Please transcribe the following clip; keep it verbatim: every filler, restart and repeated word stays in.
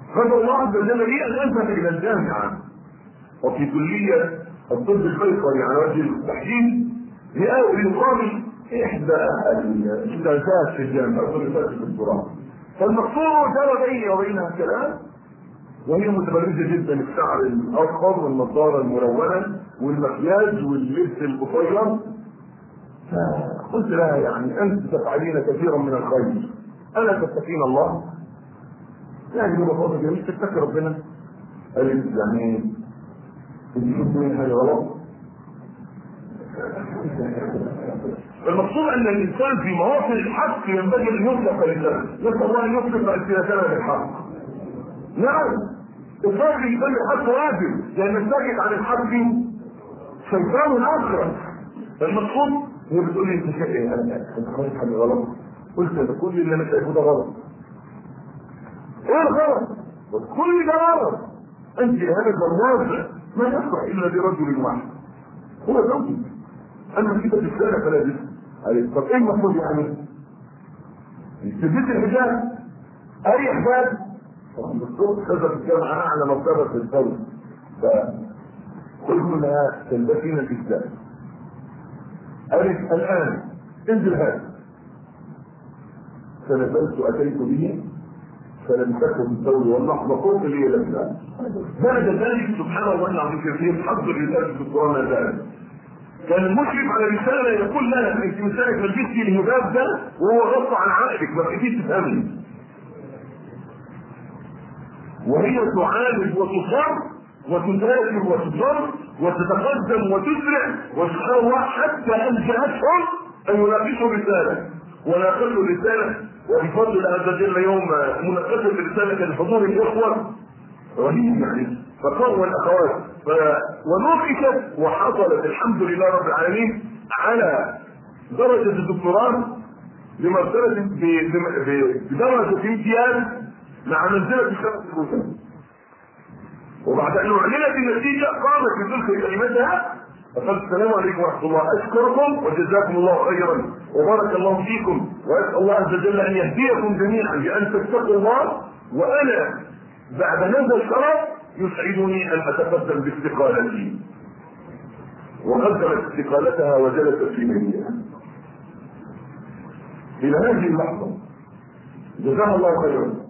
فضل الله عز وجل لي ان اذهب الى الجامعه وفي كليه الطب البيطري على وجه التحديد ليقابل احدى الاستاذات في الجامعه او الاستاذ في الدكتوراه. فالمقصود جرى بيني وبينها كلام وهي متبرجه جدا، الشعر الاصفر والنظاره الملونه والمكياج واللبس القصير. فقلت لها يعني انت تفعلين كثيرا من الخير، الا تتقين الله؟ يعني ببساطه مش تتقي ربنا؟ قالت يعني انت من حاجه غلط. المقصود ان الانسان في مواطن الحق ينبغي ان يطلق لسانه، نسال الله ان يطلق السنتنا بالحق. نعم الفرق يبان الحق واجب، لان الساكت عن الحق شيطان اخر. المقصود هي بتقول لي انت شايف ايه؟ انت عملت حاجه غلط. قلت انا كل اللي انا شايفه ده غلط. ايه الغلط؟ كل ده غلط. انت هذا الواضع ما يصلح الا لرجل واحد هو زوجي. اما كده في السنه فلا دي. قالت طب ايه المفروض يعني؟ تثبت الحجاب. اي حجاب؟ الدكتور كذا في الجامعه اعلى مرتبه في الدوله. فقلت لها تلبسين الاسلام. قالت الان انزل هذا. فنزلت اتيت به فلم تكن الدور واللحظه قلت لي لله. بعد ذلك سبحان الله العظيم كثير حضر رساله الدكتوراه ما زال. كان المشرف على رساله يقول لها انت من سنه ما جبتي الهباب ده وهو غصب عن عقلك ما بقيتيش تفهمي. وهي تعالج وتصر وتذاكر وتصر وتتقدم وتسرع وسبحان الله حتى الجاتهم ان يناقشوا رساله وناقشوا رساله. وبفضل الله عز وجل يوم مناقشه الرساله كان حضور الاخوه رهيب يعني فقاموا الاخوات ونوقشت وحصلت الحمد لله رب العالمين على درجه الدكتوراه بمرتبه بدرجه امتياز مع منزله الشرف الوطني. وبعد ان اعلنت النتيجه قامت بتلك كلمتها فقالت السلام عليكم ورحمه الله، اشكركم وجزاكم الله خيرا وبارك الله فيكم واسال الله عز وجل ان يهديكم جميعا بان تتقوا الله، وانا بعد هذا الشرف يسعدني ان اتقدم باستقالتي. وقدمت استقالتها وجلست في مدينه الى هذه اللحظه. جزاها الله خيرا.